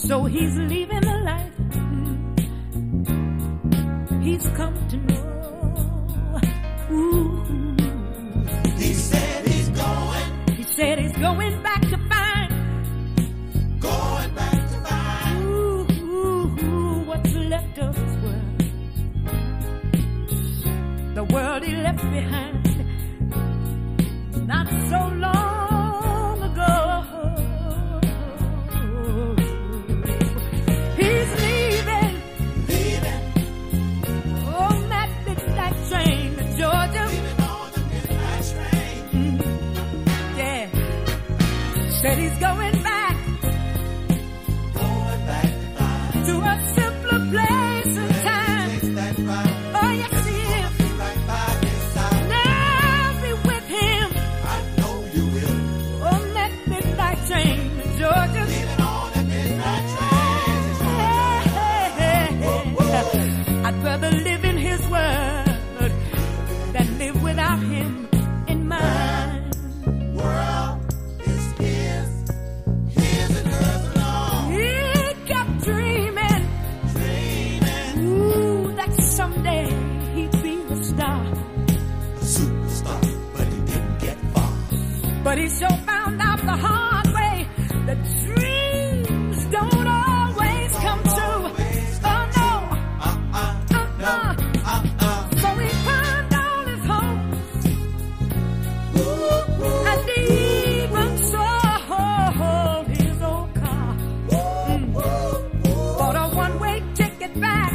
So he's leaving the life he's come to know. Ooh. He said he's going. He said he's going back to find. Going back to find. Ooh, what's left of his world. The world he left behind not so long ago. He's leaving on that midnight train to Georgia. Leaving on the midnight train. Yeah, said he's going back Going back to find. to a simpler place and time. Takes that ride. Oh yes, he is. Be right by his side. Now be with him I know you will. on that midnight train to Georgia. Leaving on the midnight train. I'd rather live in his word than live without him in mine. World is his. His and hers alone. He kept dreaming, Dreaming. ooh, that someday he'd be a star. A superstar, but he didn't get far. But he sure found out the hard way that dreams don't always come true. Oh no, so he climbed on his hopes and even sold his old car. Bought a one-way ticket back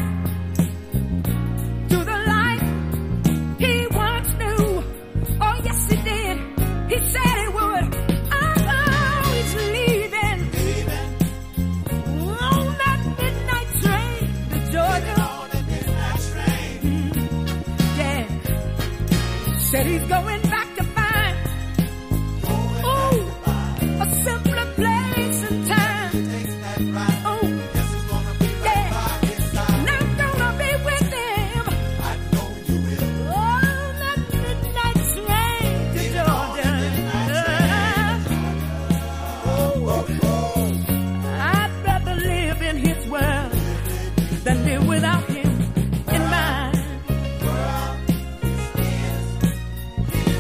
to the life he once knew. Oh yes he did. He said he would. Oh, he's leaving on that midnight train to Georgia. On the midnight train. Yeah, said he's going back to find a simpler place and time. Takes that ride. Oh, Guess it's gonna be right by his side. and I'm gonna be with him I know you will. on that midnight train to Georgia. I'd rather live in his world than live without him in mine. World is his.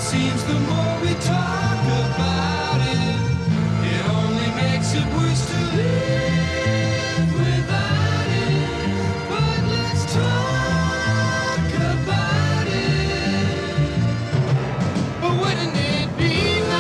seems the more we talk about it, it only makes it worse to live without it. But let's talk about it. But wouldn't it be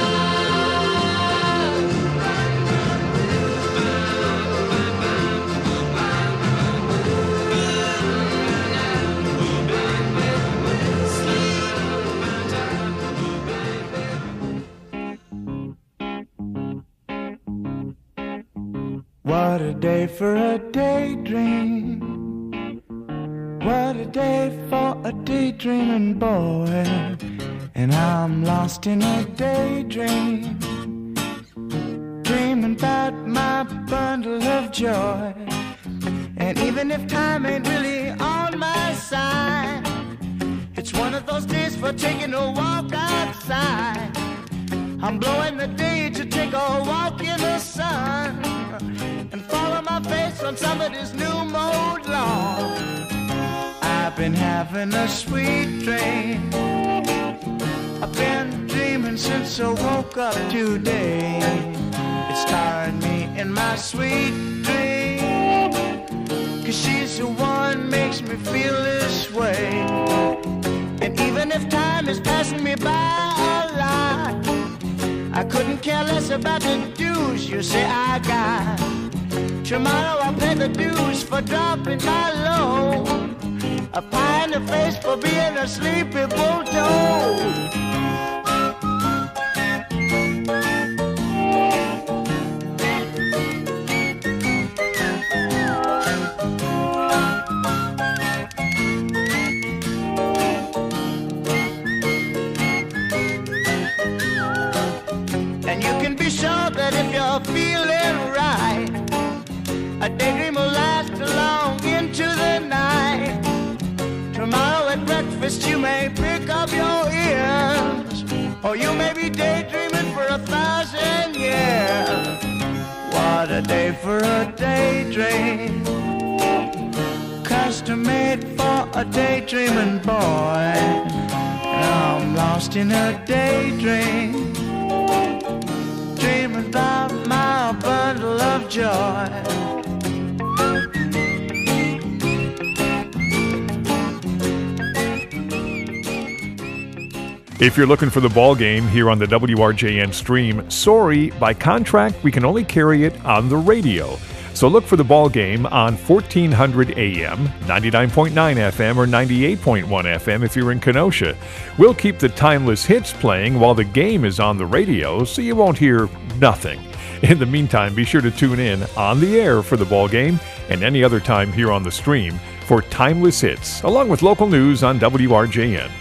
What a day for a daydream. What a day for a daydreaming boy. And I'm lost in a daydream, dreaming about my bundle of joy. And even if time ain't really on my side, it's one of those days for taking a walk outside. I'm blowing the day to take a walk in the sun and follow my face on somebody's new mode lawn. I've been having a sweet dream. I've been dreaming since I woke up today. It's tiring me in my sweet dream, 'cause she's the one makes me feel this way. And even if time is passing me by a lot, I couldn't care less about the dues you say I got. Tomorrow I'll pay the dues for dropping my load, a pie in the face for being a sleepy bulldog. And you can be sure that if you're feeling right, a daydream will last long into the night. Tomorrow at breakfast you may pick up your ears, or you may be daydreaming for 1,000 years. What a day for a daydream, custom made for a daydreaming boy. And I'm lost in a daydream, dreaming about my bundle of joy. If you're looking for the ball game here on the WRJN stream, sorry, by contract, we can only carry it on the radio. So look for the ball game on 1400 AM, 99.9 FM, or 98.1 FM if you're in Kenosha. We'll keep the timeless hits playing while the game is on the radio, so you won't hear nothing. In the meantime, be sure to tune in on the air for the ball game and any other time here on the stream for timeless hits, along with local news on WRJN.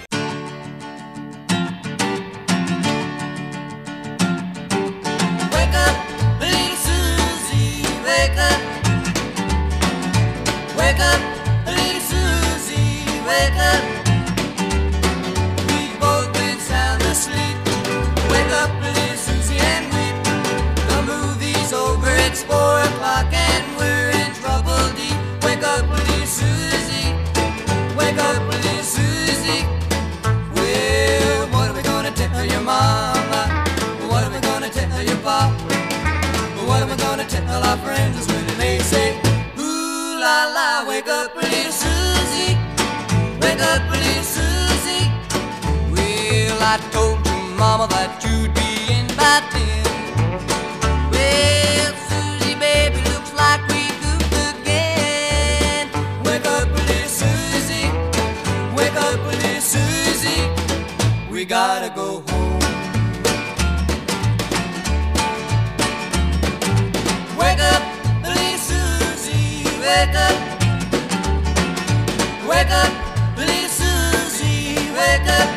I told your mama that you'd be in by 10. Well, Susie, baby, looks like we goofed again. Wake up, little Susie. Wake up, little Susie. We gotta go home. Wake up, little Susie. Wake up. Wake up, little Susie. Wake up.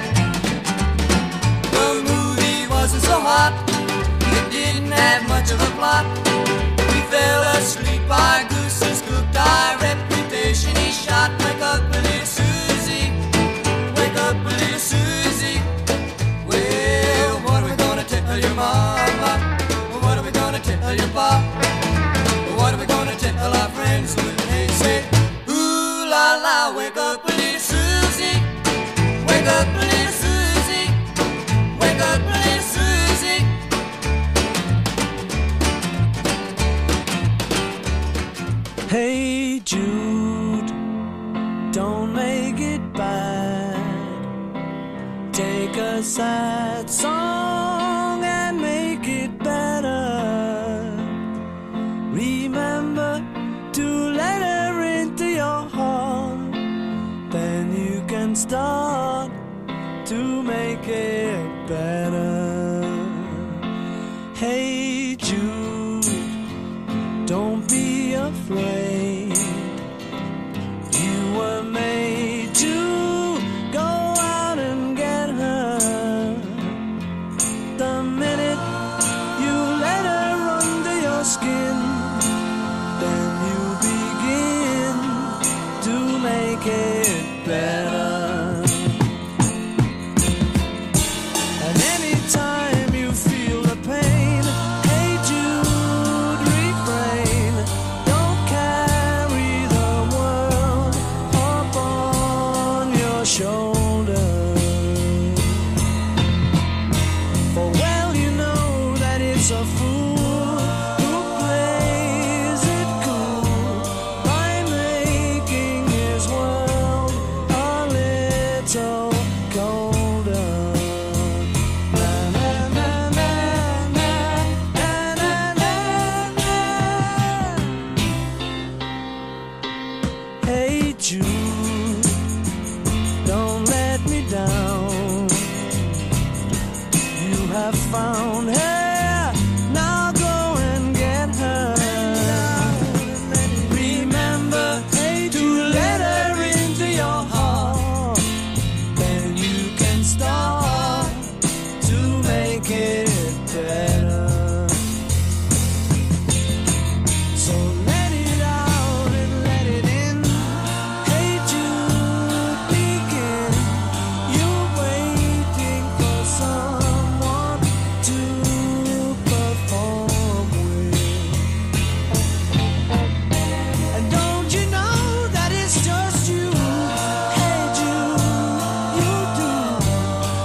So hot, it didn't have much of a plot. We fell asleep, our goose is cooked, our reputation is shot. Wake up, little Susie. Wake up, little Susie. Well, what are we gonna tell your mama? What are we gonna tell your pop? What are we gonna tell our friends when they say, ooh la la, wake up, little Take a sad song and make it better. Remember to let her into your heart. Then you can start to make it better. Hey Jude, don't be afraid. You were made to go out and get her. The minute you let her under your skin, then you begin to make it better. And anytime you feel the pain, hey Jude, refrain. Don't carry the world upon your shoulder. For well you know that it's a fool who plays it cool by making his world a little colder. Na, na, na, na, na, na, na, na. Hey Jude, don't let me down. You have found her, now go and get her. Remember to let her into your heart. Then you can start to make it better. So let it out and let it in. Hey Jude, begin. You're waiting for someone to perform with. And don't you know that it's just you? Hey Jude, you do.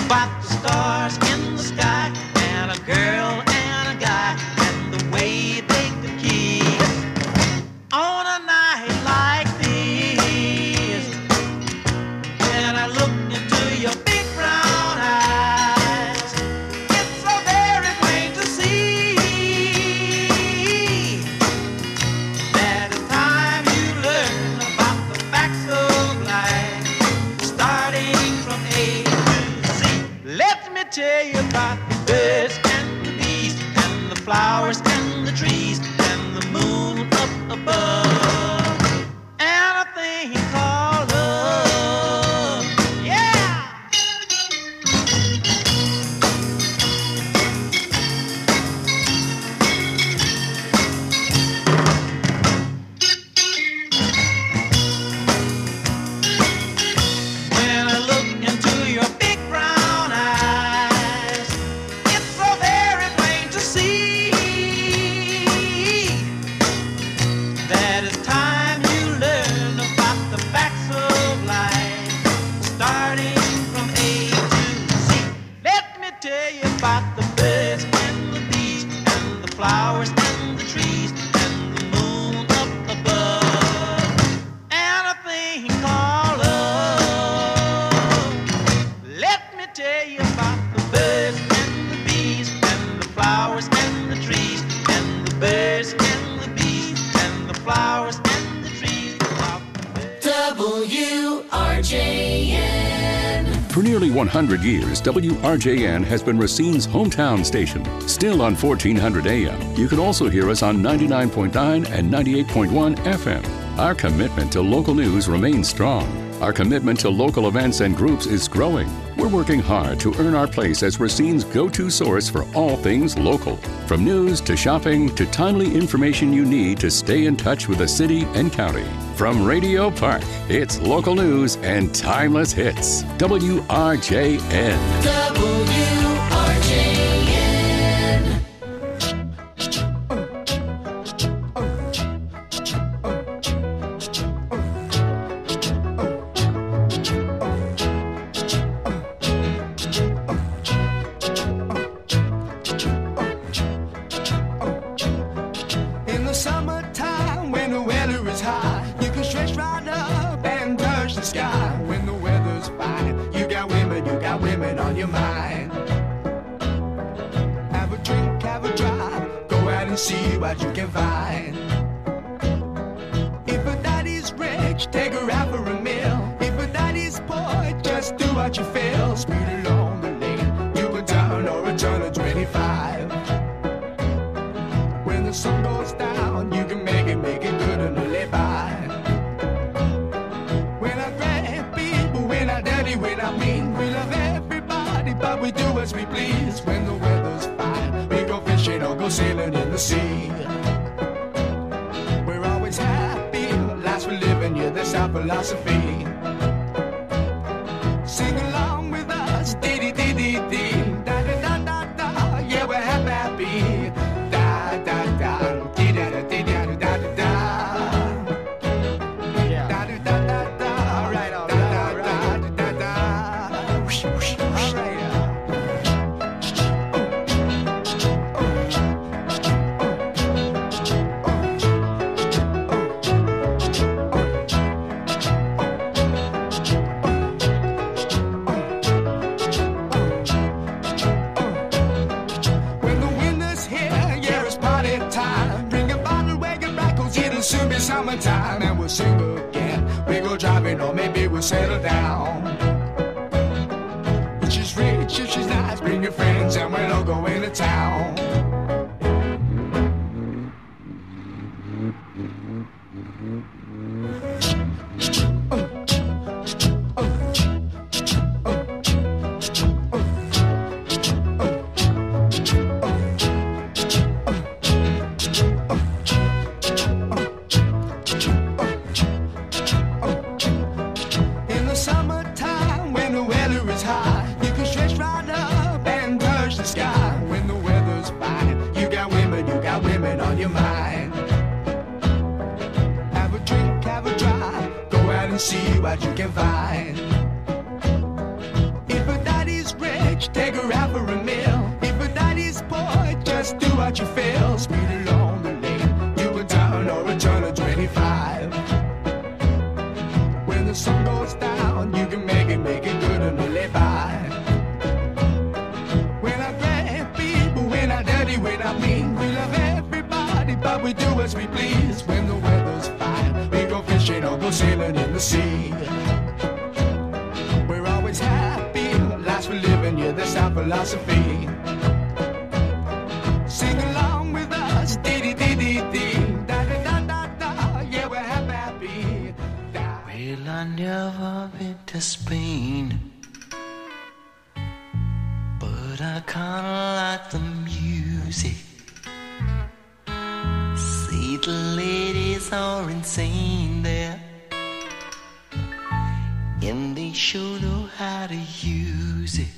about the stars in the sky and a girl and a guy and the way they could kiss on a night like this. When I look into your big brown eyes, it's so very plain to see that it's time you learn about the facts of life, starting from A to Z. Let me tell you about the birds and the bees and the flowers and the trees and the moon up above and a thing called love. Yeah! When I look into your big brown eyes, it's so very plain to see that it's time you learn about the facts of life, starting from A to Z. Let me tell you about the birds and the bees and the flowers and the trees and the moon up above and a thing called love. Let me tell you about the birds and the bees and the flowers and the trees and the birds and the bees and the flowers and the trees. About the birds. WRJN. For nearly 100 years, WRJN has been Racine's hometown station. Still on 1400 AM, you can also hear us on 99.9 and 98.1 FM. Our commitment to local news remains strong. Our commitment to local events and groups is growing. We're working hard to earn our place as Racine's go-to source for all things local. From news to shopping to timely information you need to stay in touch with the city and county. From Radio Park, it's local news and timeless hits. WRJN. WRJN. In the summertime, when the weather is high, you can stretch right up and touch the sky. When the weather's fine, you got women on your mind. Have a drink, have a drive, go out and see what you can find. If a daddy's rich, take her out for a meal. If a daddy's poor, just do what you feel. Speed along the lane, you can turn or a turn of 25. When the sun goes down, you can make it good and live by. We're not great people, we're not dirty, we're not mean. We love everybody, but we do as we please. When the weather's fine, we go fishing or go sailing in the sea. We're always happy, lives we live in, yeah, that's our philosophy. Sing along with us, dee-dee-dee-dee-dee. Da-da-da-da-da, yeah, we're happy. Da-da-da, dee-da-da-dee-da-da-da-da. Da-da-da-da-da, all right, all right, all right. Da-da-da. Whoosh, whoosh, whoosh. All right. When the winter's here, yeah, it's party time. Bring a bottle, wagon back, 'cause it'll soon be summertime. And we'll sing again. We go driving, or maybe we'll settle down. If she's rich, if she's nice, bring your friends, and we'll all go into town. In the summertime, when the weather is high, you can stretch right up and touch the sky. When the weather's fine, you got women on your mind. Have a drink, have a drive, go out and see what you can find. If a daddy's rich, just do what you feel. Speed along the lane, you can turn or return to 25. When the sun goes down, you can make it good and live by. We're not bad people, we're not dirty, we're not mean. We love everybody, but we do as we please. When the weather's fine, we go fishing or go sailing in the sea. We're always happy, life's for living, yeah, that's our philosophy. Sing along with us, dee-dee-dee-dee-dee, da-da-da-da-da, yeah, we're happy. Well, I never been to Spain, but I kinda like the music. See, the ladies are insane there, and they sure know how to use it.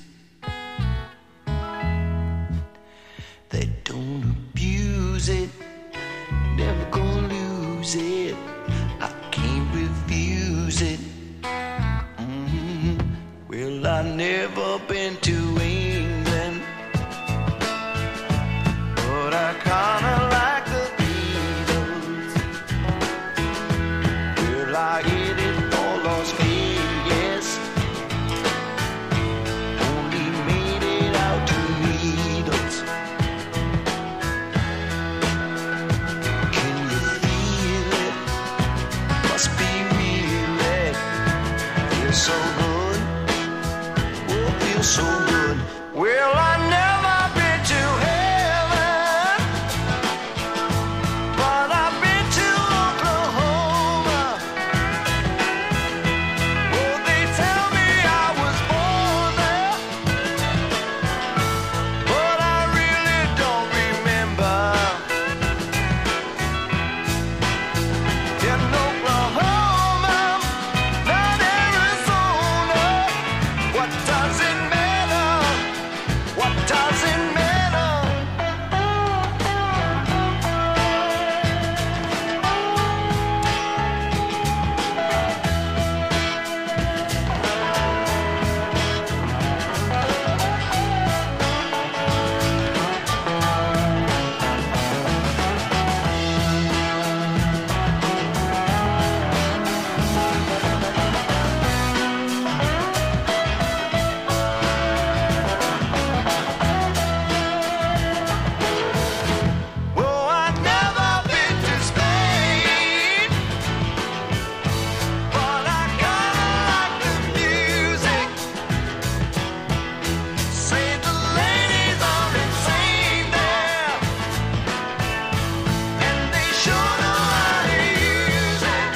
They don't abuse it, never gonna lose it. I can't refuse it. Well, I never been to England, but I kinda like the Beatles. Well, I hit it for Las Vegas, only made it out to meet us. Can you feel it? Must be real, it feels so good, oh, feels so good. Well, I never been to heaven, but I've been to Oklahoma. Oh, they tell me I was born there, but I really don't remember. In Oklahoma, not Arizona. What does it matter? What does it matter? Well, I've never been to Spain, but I kinda like the music. Say the ladies are insane there, and they sure know how to use it.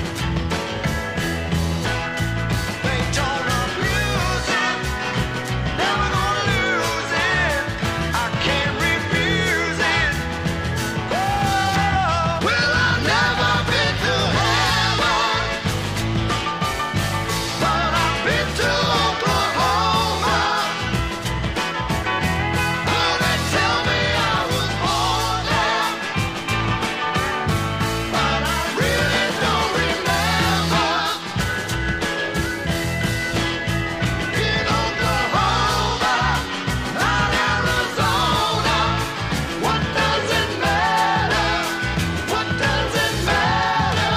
They don't abuse it, never gonna lose it. I can't refuse it. Well, I've never been to heaven, but I've been to Oklahoma. Oh, they tell me I was born there, but I really don't remember. In Oklahoma, not Arizona. What does it matter? What does it matter?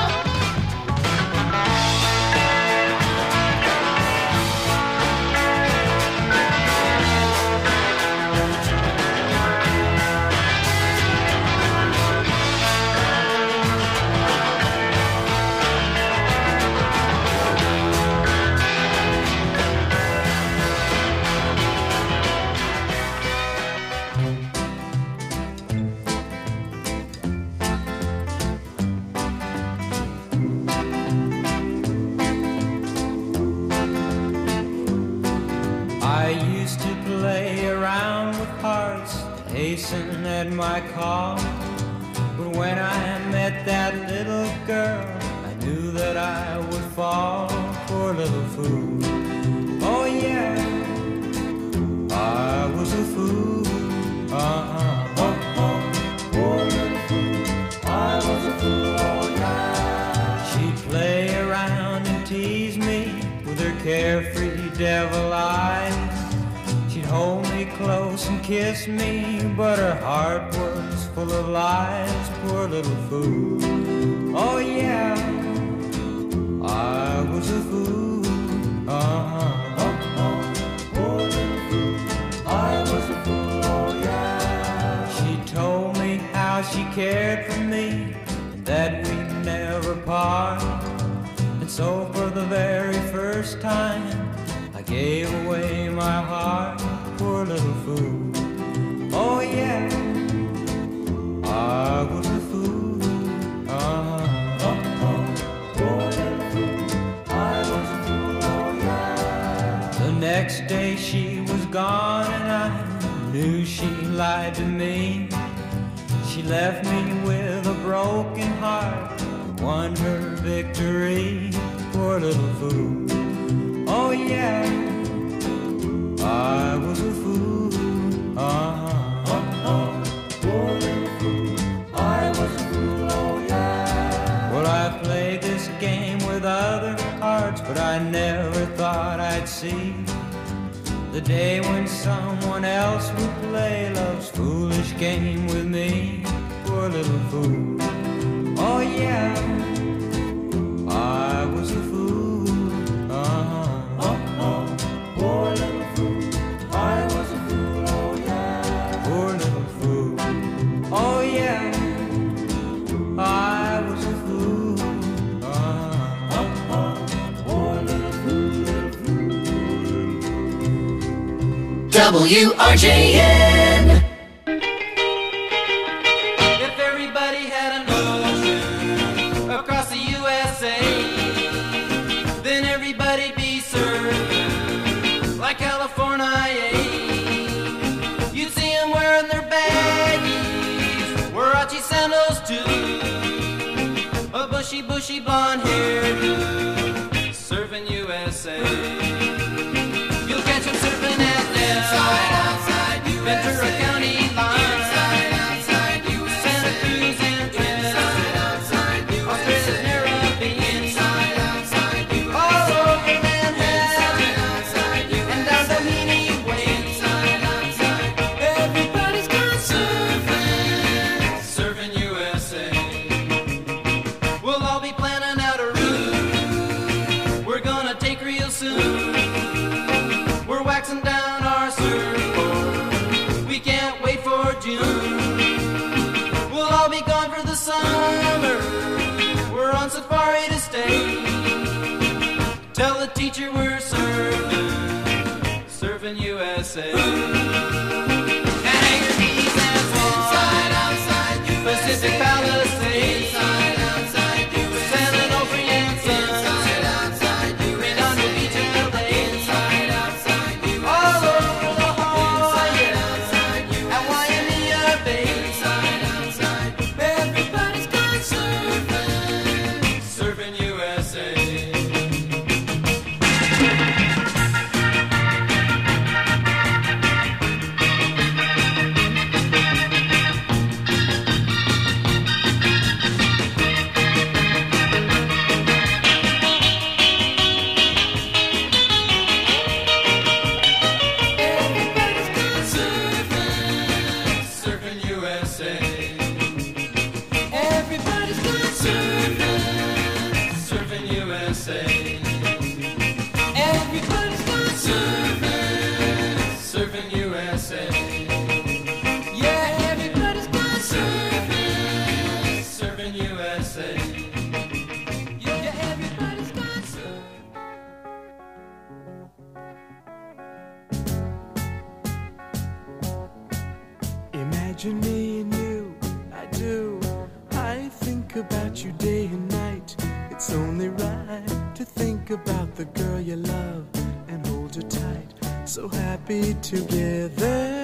I used to play around with hearts, hasten at my call. But when I met that little girl, I knew that I would fall for a little fool. Oh yeah, I was a fool. Oh, oh, poor little fool. I was a fool, oh yeah. She'd play around and tease me with her carefree devil eyes. She'd hold me close and kiss me, but her heart was full of lies, poor little fool. Oh yeah, I was a fool. Poor little fool, I was a fool, oh yeah. She told me how she cared for me, and that we'd never part. And so for the very first time, I gave away my heart, poor little fool. Oh yeah, I was a fool. Poor little fool, I was a fool, oh yeah. The next day she was gone and I knew she lied to me. She left me with a broken heart, won her victory, poor little fool. Oh yeah, I was a fool. Poor little fool, I was a fool, oh yeah. Well, I played this game with other hearts, but I never thought I'd see the day when someone else would play love's foolish game with me, poor little fool. Oh yeah, I was a fool. Poor little fool, I was a fool, oh yeah. Poor little fool, oh yeah, I was a fool. Poor little fool, little fool. WRJN. If everybody had an ocean across the USA, then everybody'd be served like California. You'd see them wearing their baggies, Warachi sandals too, a bushy, bushy blonde hairdo, surfing USA. You'll catch them surfing at Ventura County line, Santa Cruz and Trenton, Australia's Caribbean, all over Manhattan, and down Doheny Way. Everybody's gone surfing, surfing USA. We'll all be planning out a route we're gonna take real soon. We're waxing down our surfboard, we can't wait for June. We'll all be gone for the summer, we're on safari to stay. Tell the teacher we're surfing, surfing USA. And Hangar Keys and Swan, Pacific Palisades, San Onofre and Sons, Redondo Beach and LA, all over La Jolla and Waimea Bay. Everybody's gone surfing, surfing USA. Everybody's gone surfing, surfing USA. Everybody's gone surfing, surfing USA. Everybody's gone surfing, surfing USA. Yeah, everybody's gone surfing, surfing USA. Yeah, everybody's gone surfing. Imagine me and you, I do. I think about you day and night. It's only right to think about the girl you love and hold her tight. So happy together.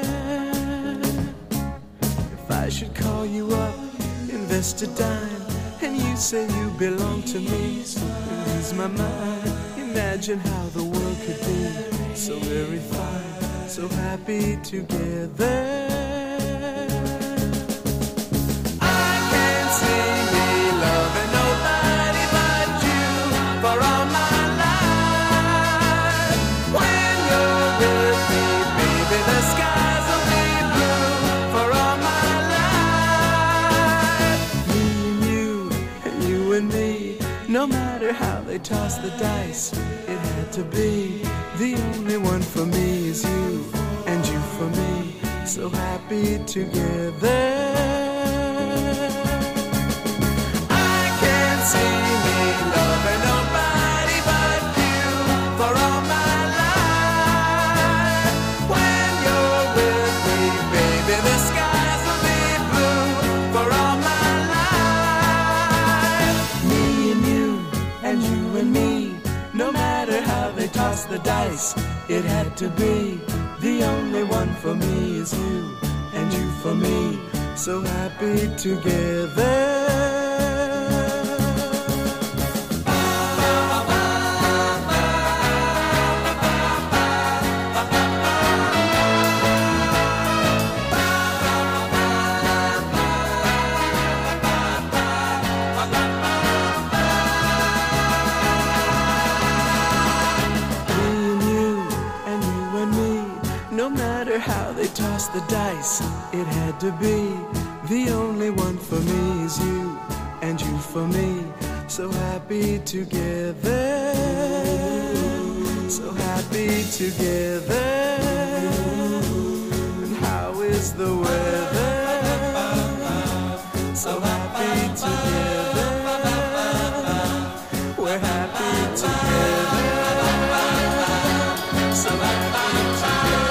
If I should call you up, invest a dime, and you say you belong to me, lose my mind. Imagine how the world could be so very fine, so happy together. I can't see me loving nobody but you for all my life. When you're with me, baby, the sky they toss the dice. It had to be. The only one for me is you, and you for me. So happy together. I can't see me loving nobody but you for all my life. When you're with me, baby, the skies will be blue for all my life. Me and you and me, no matter how they toss the dice, it had to be. The only one for me is you, and you for me. So happy together. How they toss the dice, it had to be. The only one for me is you, and you for me. So happy together. So happy together. And how is the weather? So happy together. We're happy together. So happy together.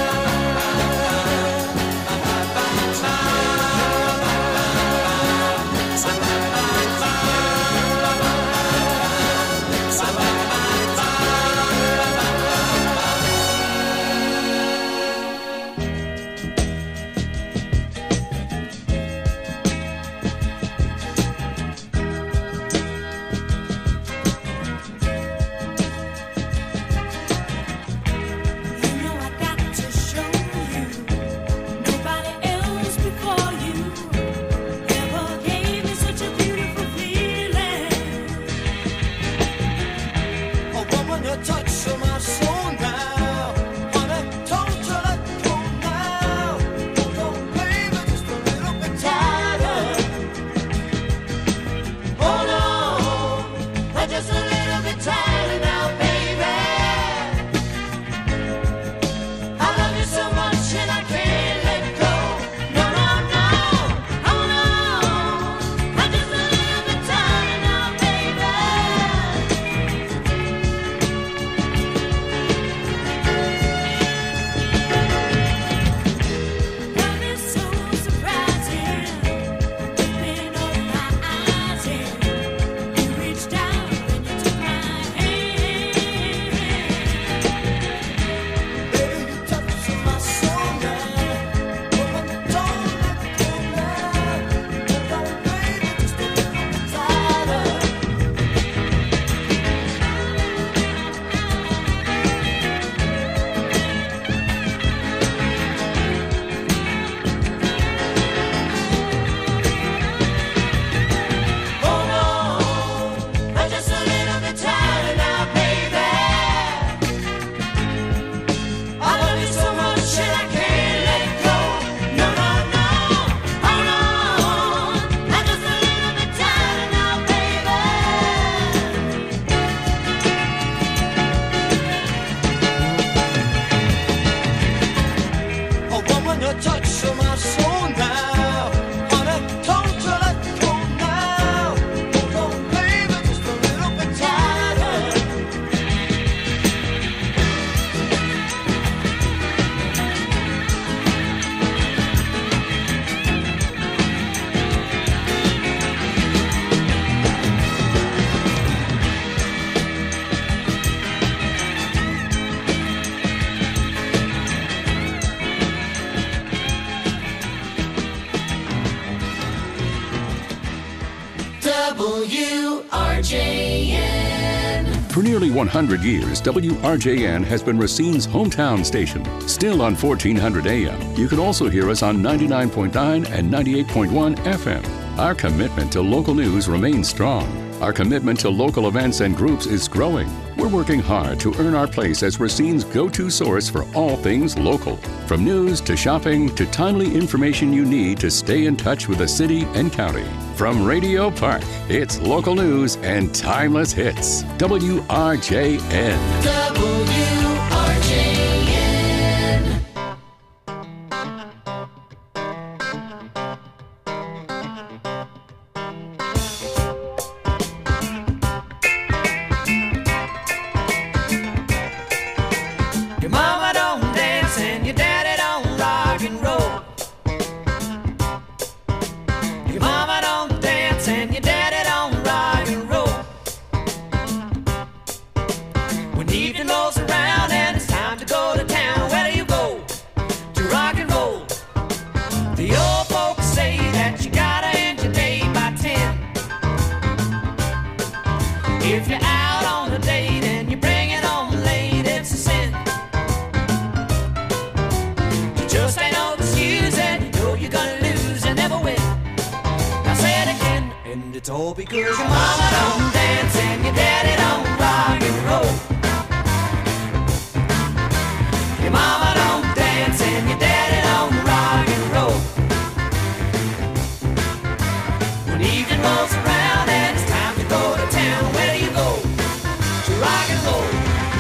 For nearly 100 years, WRJN has been Racine's hometown station. Still on 1400 AM, you can also hear us on 99.9 and 98.1 FM. Our commitment to local news remains strong. Our commitment to local events and groups is growing. We're working hard to earn our place as Racine's go-to source for all things local. From news to shopping to timely information you need to stay in touch with the city and county. From Radio Park, it's local news and timeless hits. WRJN. WRJN. Your mama don't dance and your daddy don't rock and roll. Your mama don't dance and your daddy don't rock and roll. When evening rolls around and it's time to go to town, where do you go? To rock and roll. The old folks say that you gotta end your day by 10. If you're out on a date and you bring it home late, it's a sin. You just ain't no excuse and you know you're gonna lose and never win. Now say it again, and it's all because your mama don't dance and your daddy don't rock and roll. Your mama don't dance and your daddy don't rock and roll. When evening rolls around and it's time to go to town, where do you go? To rock and roll.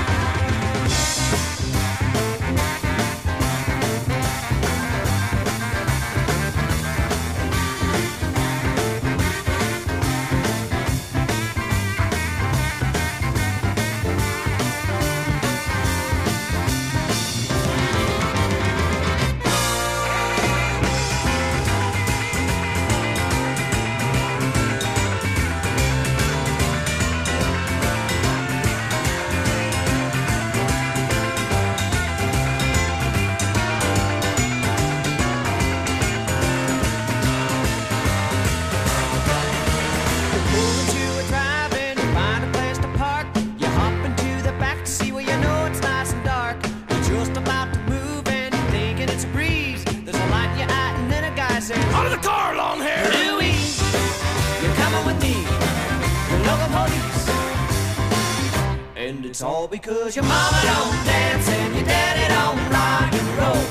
Pull into a drive-in, you find a place to park. You hop into the back to see where you know it's nice and dark. You're just about to move and you're thinking it's a breeze. There's a light in your eye and then a guy says, "Out of the car, long hair!" Louise, you're coming with me. You're local police. And it's all because your mama don't dance and your daddy don't rock and roll.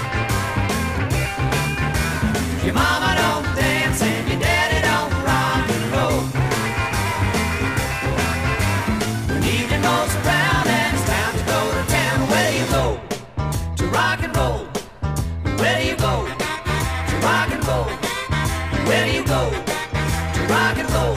Your mama don't dance and your daddy don't rock and roll. When evening rolls around and it's time to go to town, where do you go? To rock and roll. Where do you go? To rock and roll. Where do you go? To rock and roll.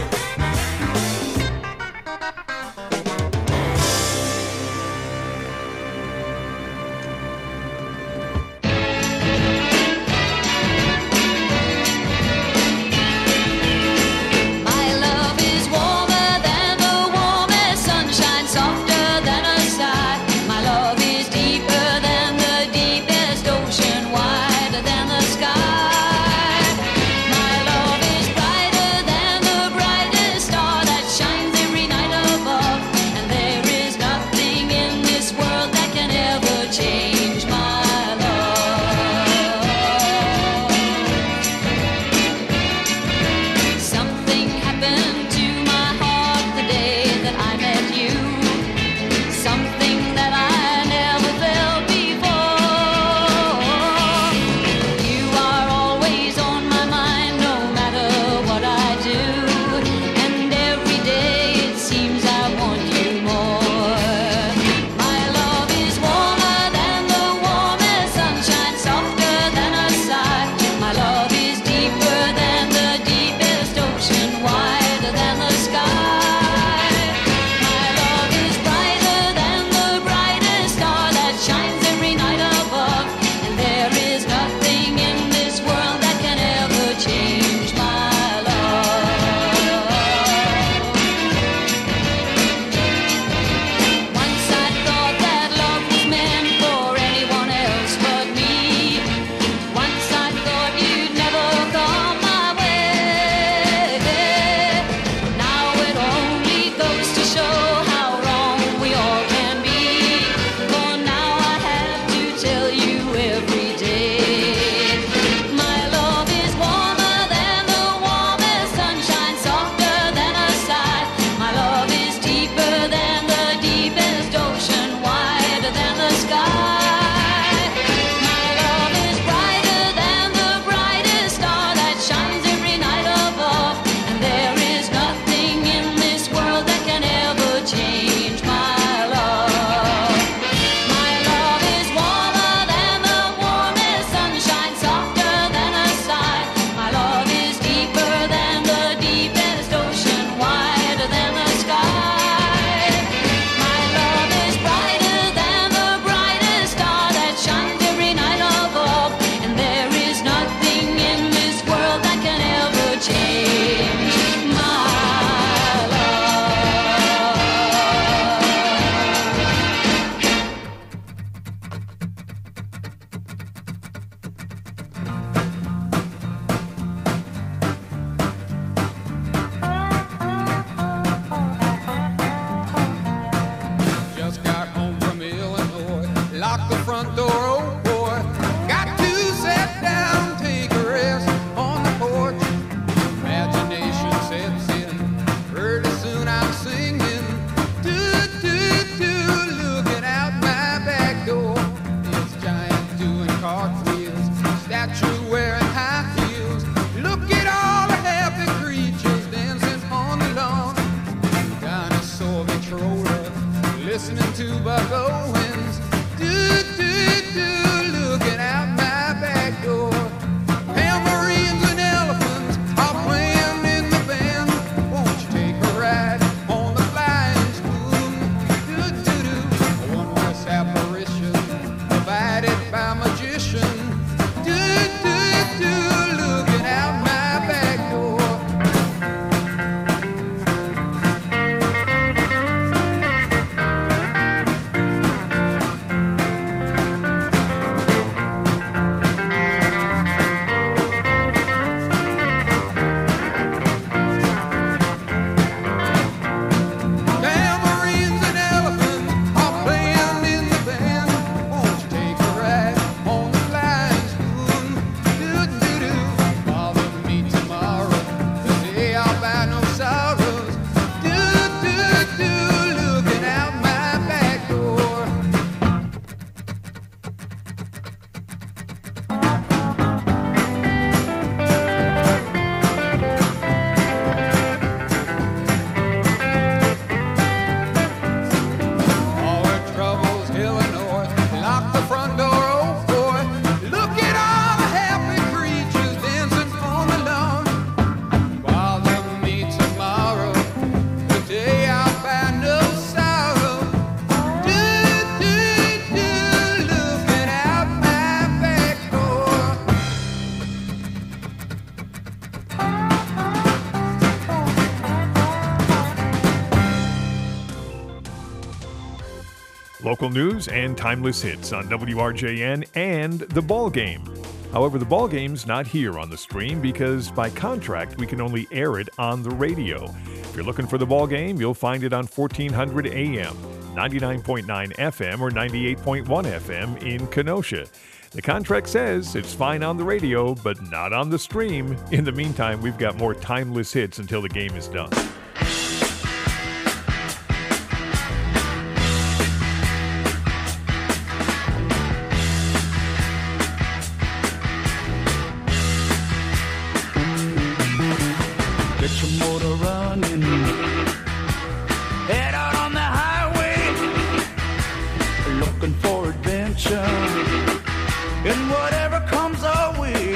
listening to Buck Owens. Looking out my back door. Tambourines and elephants are playing in the band. Won't you take a ride on the flying spoon? A wondrous apparition provided by magician. Looking out my back door. Tambourines and elephants are playing in the band. Won't you take a ride on the flying spoon? Bother me tomorrow, the day I'll buy no sorrows. Looking out my back door. All our troubles, Illinois, lock the front door, oh boy. Look at all the happy creatures dancing on the lawn. Bother me tomorrow, the day I'll find no sorrow. Looking out my back door. Local news and timeless hits on WRJN and The Ball Game. However, The Ball Game's not here on the stream because by contract we can only air it on the radio. If you're looking for The Ball Game, you'll find it on 1400 AM, 99.9 FM, or 98.1 FM in Kenosha. The contract says it's fine on the radio, but not on the stream. In the meantime, we've got more timeless hits until the game is done. Get your motor running. Head out on the highway, looking for adventure. And whatever comes our way,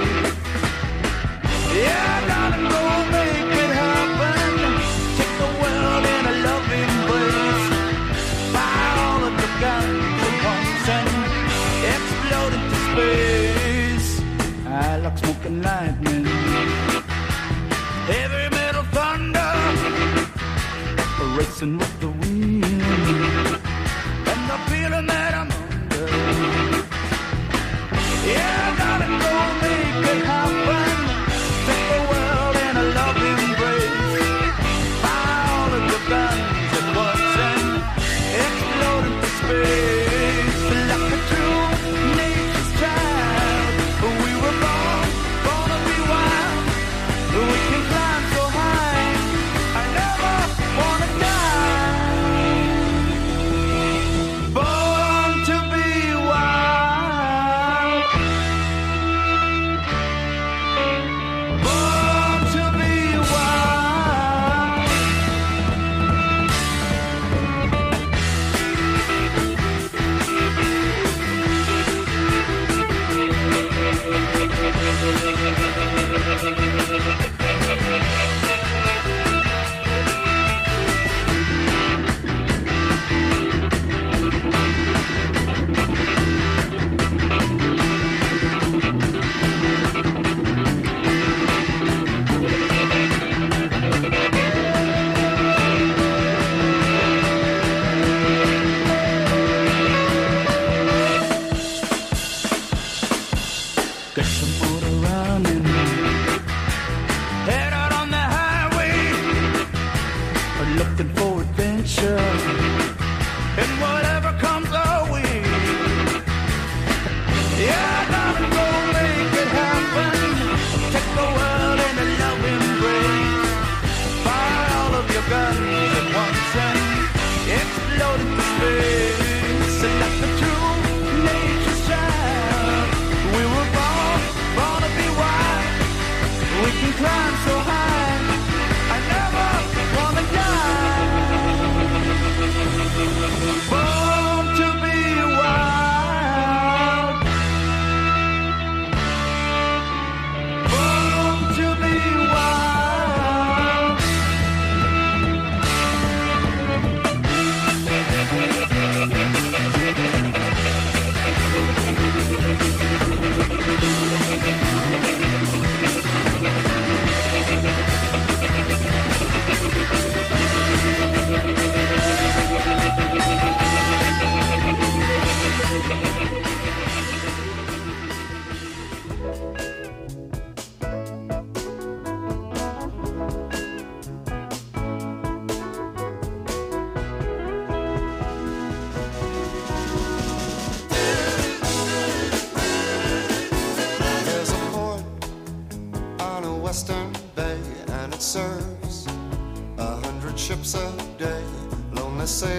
yeah, darling, go make it happen. Take the world in a loving embrace. Fire all of the guns at once and explode into space. I like smoking lightning. Heavy metal thunder, racing with the wind, and the feeling that I'm under. Yeah, darling, go make it happen. Take the world in a loving embrace. Fire all of your guns at once and explode into space. Like a true nature's child, we were born to be wild. We can climb so high, I never wanna die. Born to be wild. Born to be wild. Get your motor running. Head out on the highway, looking for adventure. And whatever comes our way, yeah, darling, go make it happen. Take the world in a loving embrace. Fire all of your guns at once and explode into space. And like the true nature's child, we were born to be wild. We can climb so high, I never wanna die.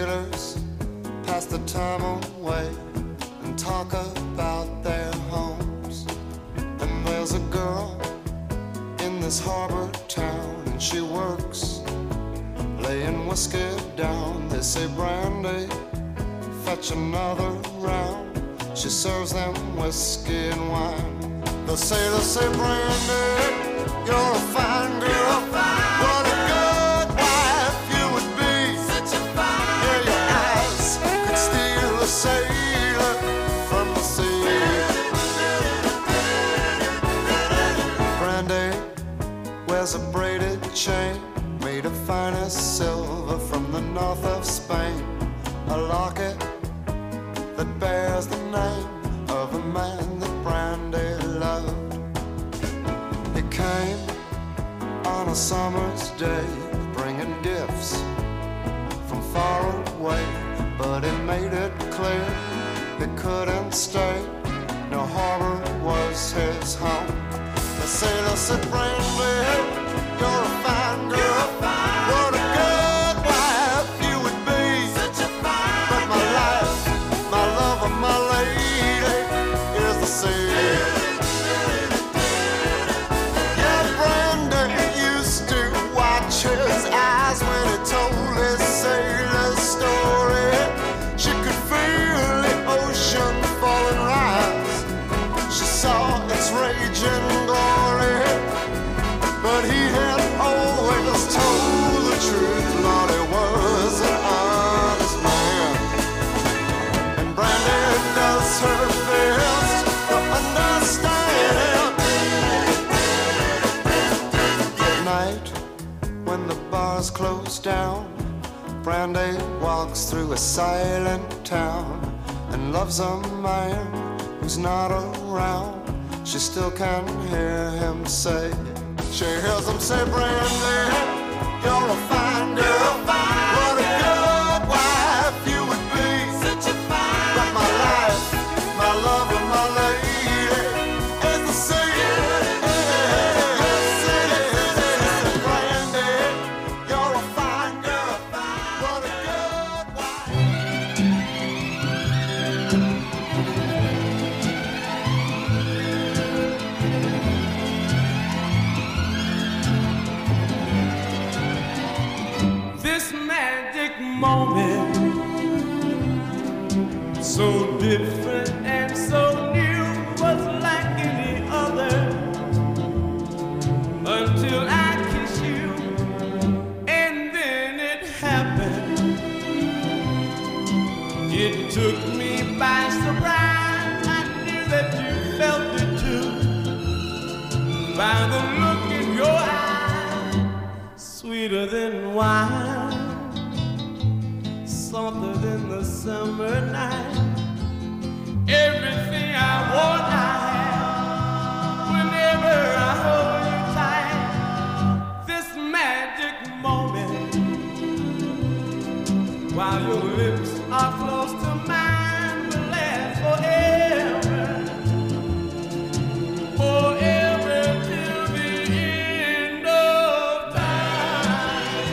sailors pass the time away and talk about their homes. And there's a girl in this harbor town, and she works laying whiskey down. They say, Brandy, fetch another round. She serves them whiskey and wine. The sailors say, Brandy, you're a fine girl. What a good wife you would be. Such a fine girl. Yeah, your eyes could steal a sailor from the sea. Brandy wears a braided chain made of finest silver from the north of Spain. A locket that bears the name of a man that Brandy loved. He came on a summer's day, bringing gifts from far away, but he made it clear he couldn't stay. No harbor was his home. The sailor said, Brandy, you're a fine girl. What a good wife you would be. Such a fine but my life, my love, and my lady is the sea. Yeah, Brandy used to watch his eyes when he told his sailor story. She could feel the ocean fall and rise. She saw its raging glory, but he had always told the truth. Lord, he was an honest man, and Brandy does her best to understand him. At night, when the bars close down, Brandy walks through a silent town and loves a man who's not around. She still can hear him say, she hears him say, Brandy, you're a fine girl. What a good wife you would be. Such a fine but my life, my love, and my lady is the sea. Brandy, you're a fine girl. What a good wife. This magic moment, so different and so new, was like any other until I kissed you, and then it happened. It took me by surprise. I knew that you felt it too, by the look in your eye, sweeter than wine, softer than the summer night. Everything I want, I have. Whenever I hold you tight, this magic moment, while your lips are close to mine, will last forever, forever till the end of time.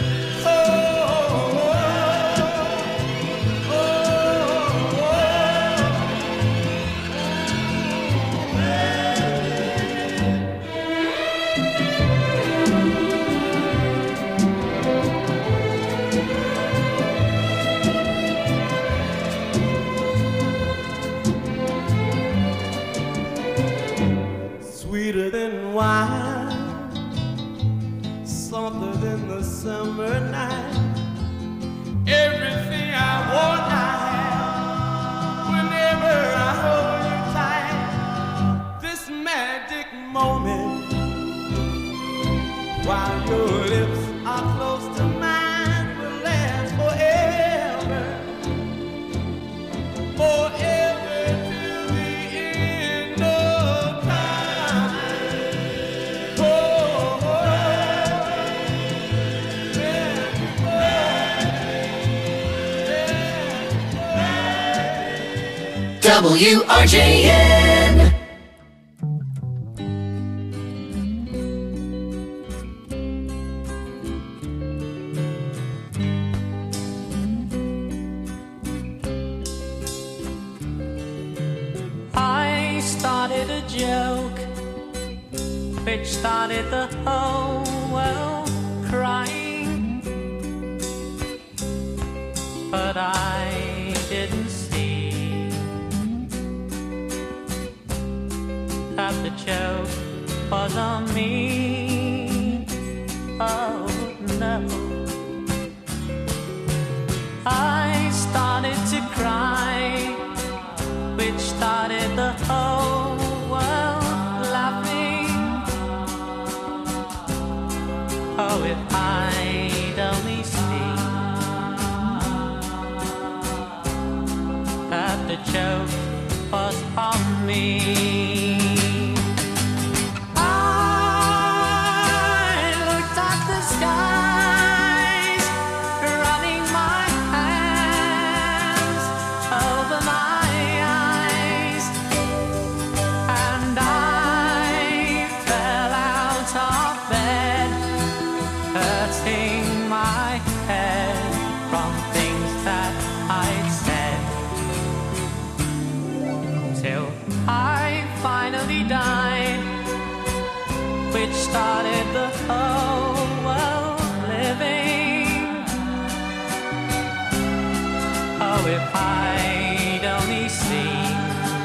Sweeter than wine, softer than the summer night. Everything I want, I have. Whenever I hold you tight, this magic moment, while your lips are close to mine, will last forever, forever till the end of time. WRJN. joke which started the whole world crying, but I didn't see that the joke was on me. Oh no, I started to cry, which started the whole world laughing. Oh, if I'd only seen that the joke was on me. I looked at the skies, running my hands over my eyes, and I fell out of bed, hurting my head from things that I'd said, till I finally died, which started the whole world living. Oh, if I'd only seen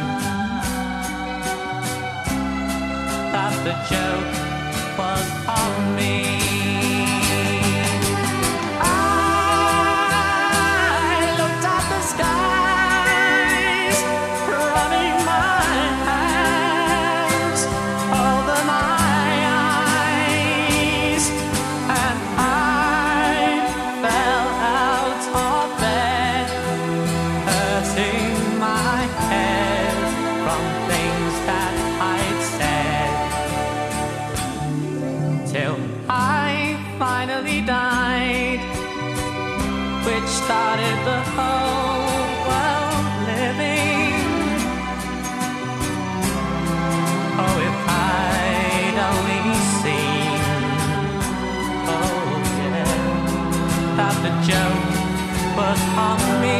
that the joke was on me. I looked at the skies, running my hands over my eyes, and I fell out of bed, hurting my head from things that I'd said, till I finally died, which started the whole world living. Oh, if I'd only seen, oh yeah, that the joke was on me.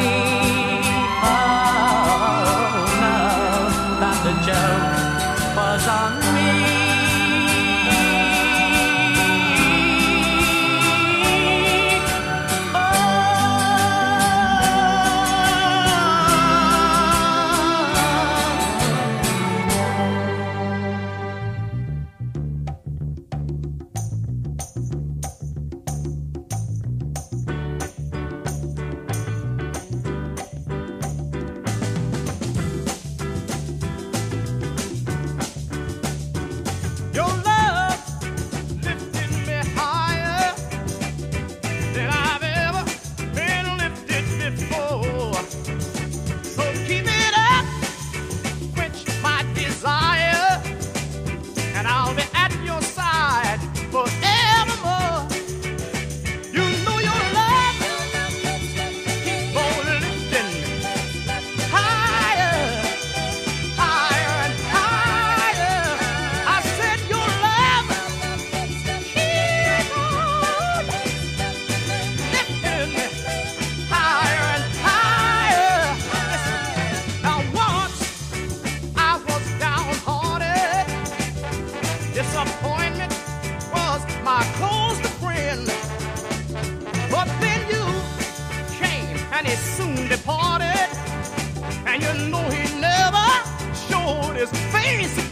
Oh no, that the joke was on me. Your love lifted me higher than I've ever been lifted before. So keep it up, quench my desire, and I'll be at your side forevermore. You know your love keeps on lifting higher, higher and higher. I said your love keeps on lifting higher and higher. Now once I was downhearted, disappointment was my closest friend. But then you came and he soon departed, and you know he never showed his face